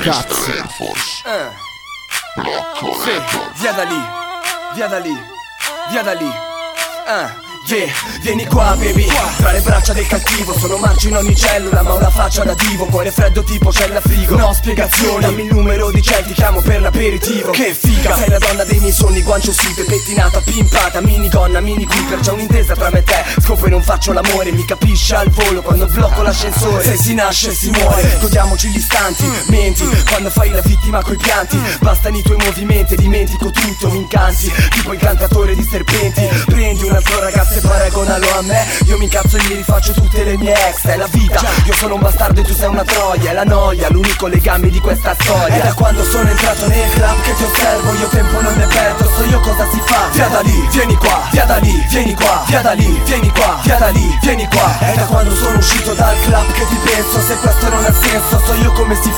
cazzo. Sì, via da lì, via da lì, via da lì. Yeah, vieni qua baby, tra le braccia del cattivo. Sono marcio in ogni cellula ma ho la faccia da divo. Cuore freddo tipo c'è la frigo, no spiegazioni. Dammi il numero di cell, ti chiamo per l'aperitivo. Che figa, sei la donna dei miei sogni, guancio sute, pettinata, pimpata, minigonna, mini Cooper. C'è un'intesa tra me e te, scopro e non faccio l'amore. Mi capisci al volo quando blocco l'ascensore. Se si nasce e si muore, godiamoci gli istanti. Menti, quando fai la vittima coi pianti. Bastano i tuoi movimenti, dimentico tutto, mi incanti. Tipo il cantatore di serpenti. Prendi un altro ragazzo e paragonalo a me. Io mi incazzo e gli rifaccio tutte le mie ex. È la vita, io sono un bastardo e tu sei una troia. È la noia, l'unico legame di questa storia. È da quando sono entrato nel club che ti osservo. Io tempo non ne perdo, so io cosa si fa. Via da lì, vieni qua, via da lì, vieni qua, via da lì, vieni qua, via da lì, vieni qua. È da quando sono uscito dal club che ti penso. Se questo non ha senso, so io come si fa.